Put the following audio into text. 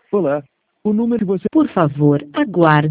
Olá. O número que você... Por favor, aguarde.